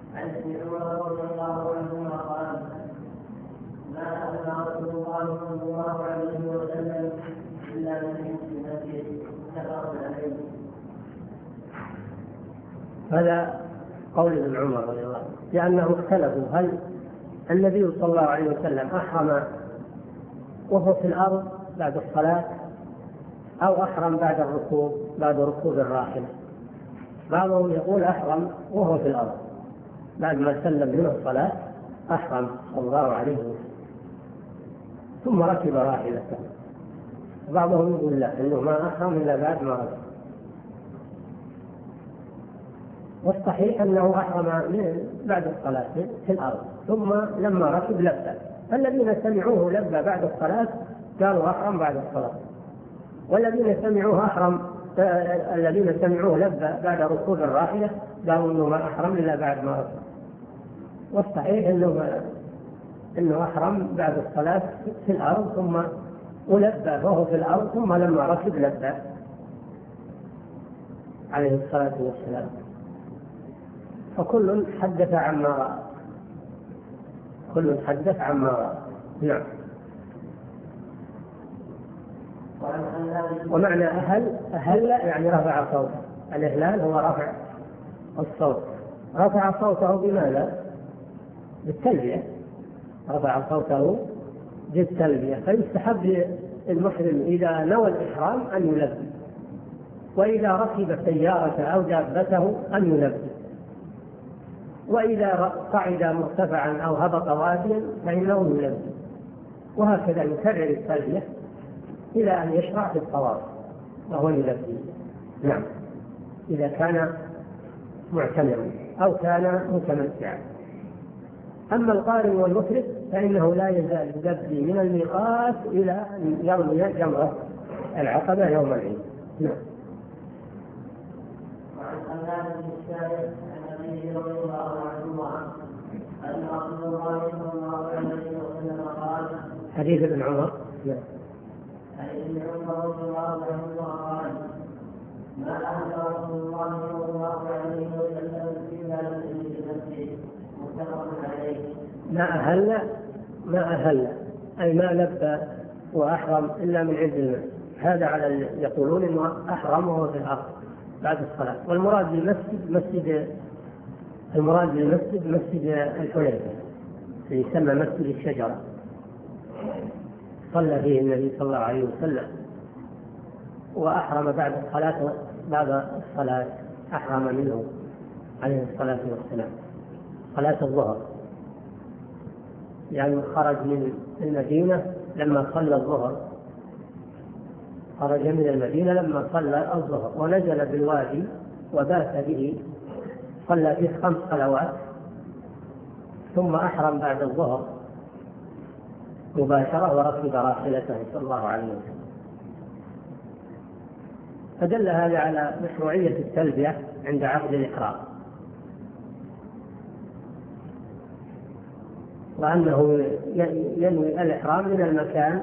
عن ابن عمر رضي الله عنهما قال: ما أمر رسول الله صلى الله عليه وسلم إلا من المسجد متفق عليه. هذا قول ابن عمر رضي الله عنه، لأنهم اختلفوا هل النبي صلى الله عليه وسلم أحرم وهو في الأرض بعد الصلاة أو أحرم بعد ركوب الراحلة. بعضهم يقول أحرم وهو في الأرض بعد ما سلم من الصلاة، أحرم صلى الله عليه وسلم ثم ركب راحلته. بعضهم يقول لا، إنه ما أحرم إلا بعد ما ركب. والصحيح أنه أحرم بعد الصلاة في الأرض، ثم لما ركب لبى. الذين سمعوه لبى بعد الصلاة قالوا أحرم بعد الصلاة، والذين سمعوه لبى بعد ركوب الراحلة قالوا إنه ما أحرم إلا بعد ما ركب. والصحيح إنه أحرم بعد الصلاة في الأرض ثم ولبى وهو في الأرض، ثم لما ركب لبى عليه الصلاة والسلام. فكل حدث عما رأى، نعم. ومعنى أهل يعني رفع صوته. الإهلال هو رفع الصوت. رفع صوته بماذا؟ بالتلبية. رفع صوته بالتلبية. فيستحب المحرم إذا نوى الإحرام أن يلبي، وإذا ركب سيارة أو دابته أن يلبي، وإذا قعد مرتفعا أو هبط واديا فإنه يلبي، وهكذا يكرر التلبية إلى أن يشرع في الطواف وهو يلبي. نعم، إذا كان معتمرا أو كان متمتعا. أما القارن والمفرد فإنه لا يزال يلبي من الميقات إلى أن يرمي جمرة العقبة يوم العيد. نعم. وعن خلاد بن السائب عن أبيه رضي الله عنه أن رسول الله صلى الله عليه وسلم قال: حديث ابن عمر. عن ابن عمر رضي الله عنه قال: ما أهل رسول الله صلى الله عليه وسلم إلا من المسجد متفق عليه. ما أهل أي ما لبى وأحرم إلا من عند المسجد. هذا على يقولون إنه أحرم وهو في الأرض بعد الصلاة. والمراد بالمسجد مسجد الحليفة، يسمى مسجد الشجرة، صلى فيه النبي صلى الله عليه وسلم. وأحرم بعد الصلاة أحرم منه عليه الصلاة والسلام صلاة الظهر، يعني خرج من المدينة لما صلى الظهر، خرج من المدينة لما صلى الظهر ونزل بالوادي وبات به، صلى فيه 5 صلوات، ثم أحرم بعد الظهر مباشرة وركب راحلته صلى الله عليه وسلم. فدل هذا على مشروعية التلبية عند عقد الإحرام، وأنه ينوي الإحرام من المكان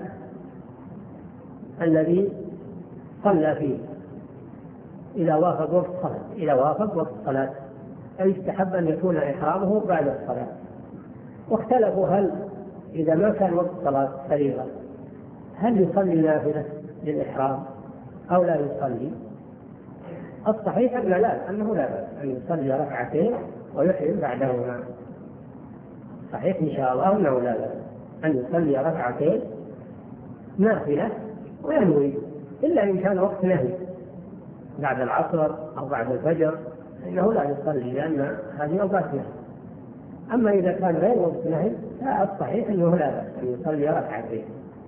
الذي صلى فيه إذا وافق وقت الصلاة، أي يستحب أن يكون إحرامه بعد الصلاة. واختلفوا هل إذا ما كان وقت صلاة فريضة هل يصلي نافلة للإحرام أو لا يصلي. الصحيح أنه لا بأس أن يصلي ركعتين ويحرم بعدهما. صحيح إن شاء الله أنه لا بأس أن يصلي ركعتين نافلة وينوي، إلا إن كان وقت نهي بعد العصر أو بعد الفجر فإنه لا يصلي، لأن هذه أوقات نهي. أما إذا كان غير وقت نهي فالصحيح أنه لا بأس أن يصلي ركعتين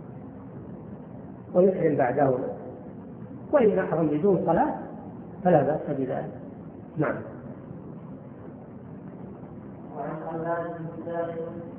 ويحرم بعدهما، وإن أحرم بدون صلاة فلا بأس بذلك. نعم. وعن خلاد بن